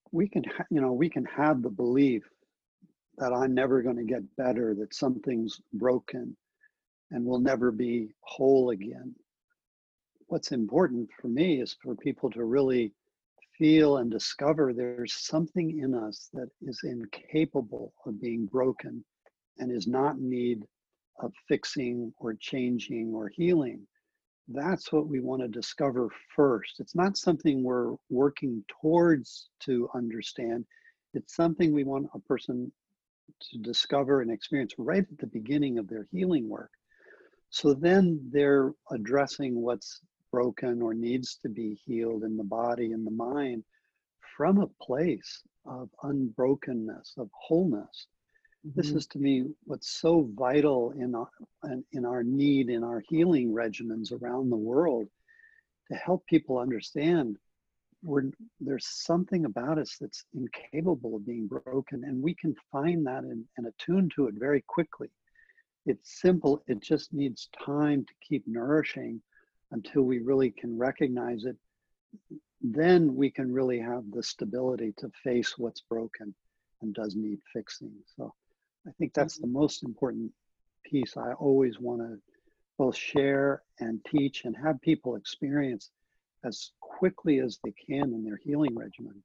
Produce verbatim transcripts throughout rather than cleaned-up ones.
we can, ha- you know, we can have the belief that I'm never going to get better, that something's broken and will never be whole again. What's important for me is for people to really feel and discover there's something in us that is incapable of being broken and is not in need of fixing or changing or healing. That's what we want to discover first. It's not something we're working towards to understand. It's something we want a person to discover and experience right at the beginning of their healing work. So then they're addressing what's broken or needs to be healed in the body and the mind from a place of unbrokenness, of wholeness. This Mm-hmm. is to me what's so vital in our, in our need, in our healing regimens around the world, to help people understand we're, there's something about us that's incapable of being broken, and we can find that and, and attune to it very quickly. It's simple, it just needs time to keep nourishing until we really can recognize it. Then we can really have the stability to face what's broken and does need fixing. So I think that's the most important piece I always want to both share and teach and have people experience as quickly as they can in their healing regimen.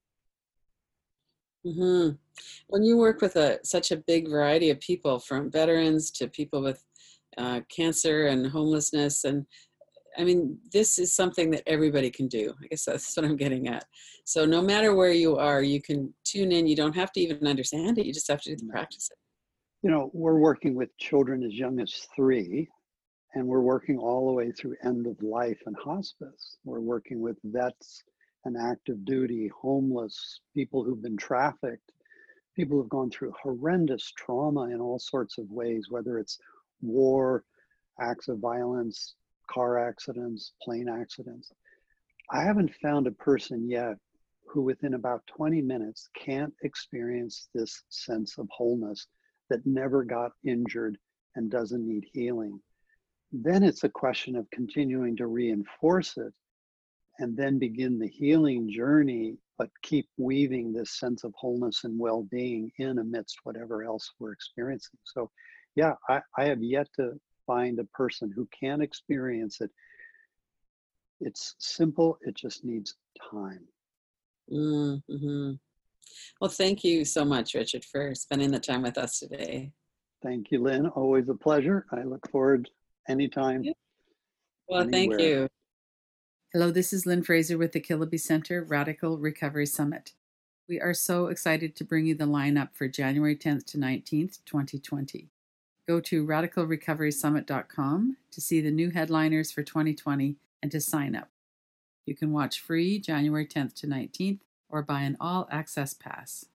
Mm-hmm. When you work with a such a big variety of people, from veterans to people with uh, cancer and homelessness, and I mean, this is something that everybody can do. I guess that's what I'm getting at. So no matter where you are, you can tune in. You don't have to even understand it. You just have to do the practice. You know, we're working with children as young as three, and we're working all the way through end of life and hospice. We're working with vets and active duty, homeless, people who've been trafficked, people who've gone through horrendous trauma in all sorts of ways, whether it's war, acts of violence, car accidents, plane accidents. I haven't found a person yet who within about twenty minutes can't experience this sense of wholeness, that never got injured and doesn't need healing. Then it's a question of continuing to reinforce it and then begin the healing journey, but keep weaving this sense of wholeness and well-being in amidst whatever else we're experiencing. So yeah, I, I have yet to find a person who can experience it. It's simple, it just needs time. Mm-hmm. Well, thank you so much, Richard, for spending the time with us today. Thank you, Lynn. Always a pleasure. I look forward anytime, Yeah. Well, thank anywhere. you. Hello, this is Lynn Fraser with the Killaby Center Radical Recovery Summit. We are so excited to bring you the lineup for January tenth to nineteenth, twenty twenty. Go to radical recovery summit dot com to see the new headliners for twenty twenty and to sign up. You can watch free January tenth to nineteenth or buy an all-access pass.